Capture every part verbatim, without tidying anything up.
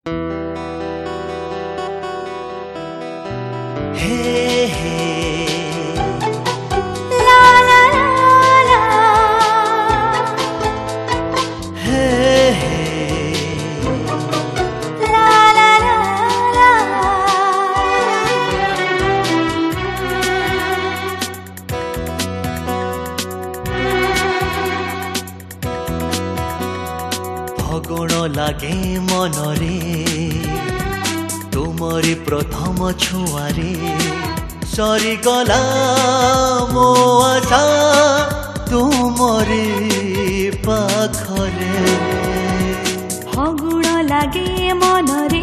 Hey, hey. La la la la. Hey, hey. La la la la. भगुण लागे मनरे तुमरी प्रथम छुआरे सरी गला मो आशा तुमरी पाखरे फगुण लागे मनरे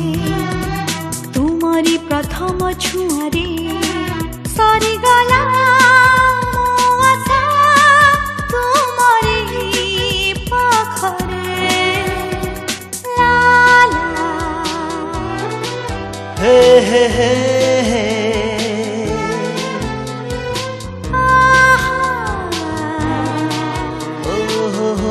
तुमरी प्रथम छुआरे सरीगला मो आशा तुमरी पाखरे ला ला हे हे हे हे ओ हो हो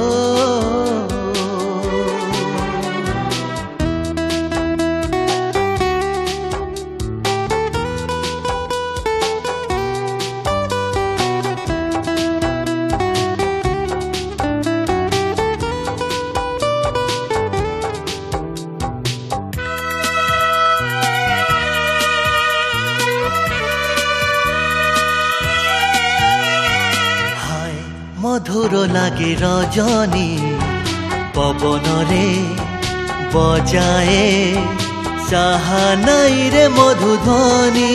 मधुर लागे रजनी पवन रे बजाए साहानाई रे मधुध्वनि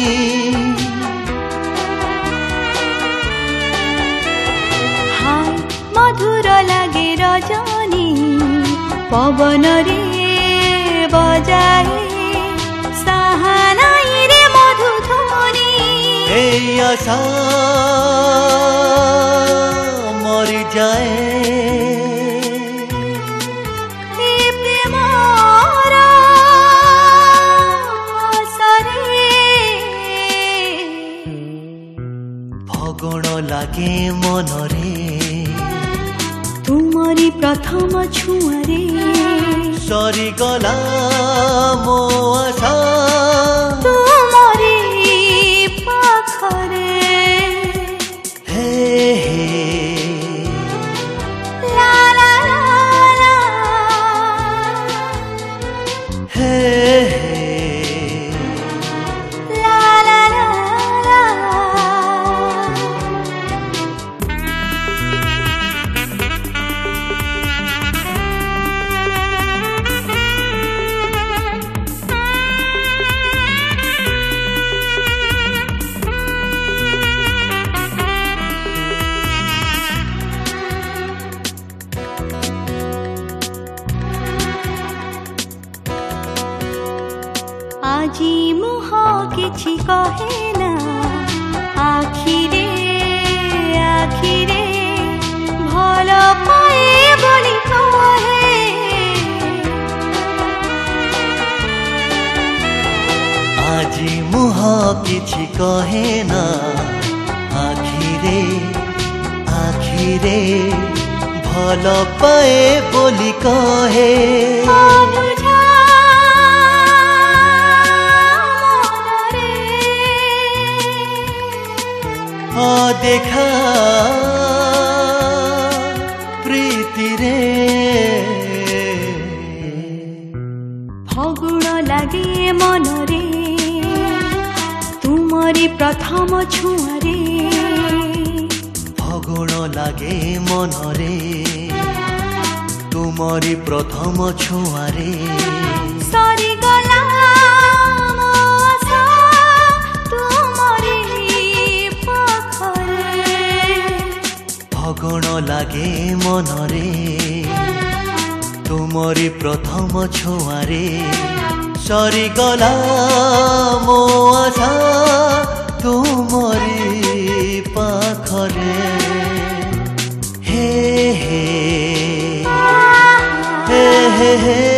हाय मधुर लागे रजनी पवन रे बजाए साहानाई रे मधुध्वनि ए आशा मरी जाए भगुण लागे मनरे तुमरी प्रथम छुआरे सरी गला मो आशा तुमरी पाखरे हे हे ला ला ला ला हे ला ला ला ला आजी मुह किछि कहे ना आखिरे आखिरे भल पाए बोली कहे आजी मुह किछि कहे ना आखिरे आखिरे भल पाए बोली कहे अनुझा देखा प्रीति रे फगुण लागे मनरे तुमरी प्रथम छुआरे भगुण लागे मनरे तुमरी प्रथम छुआरे सरीगला मो आशा तुमरी पाखरे भगुण लागे मनरे तुमरी प्रथम छुआरे सरी गला मो आशा तुमरी पाखरे हे हे हे हे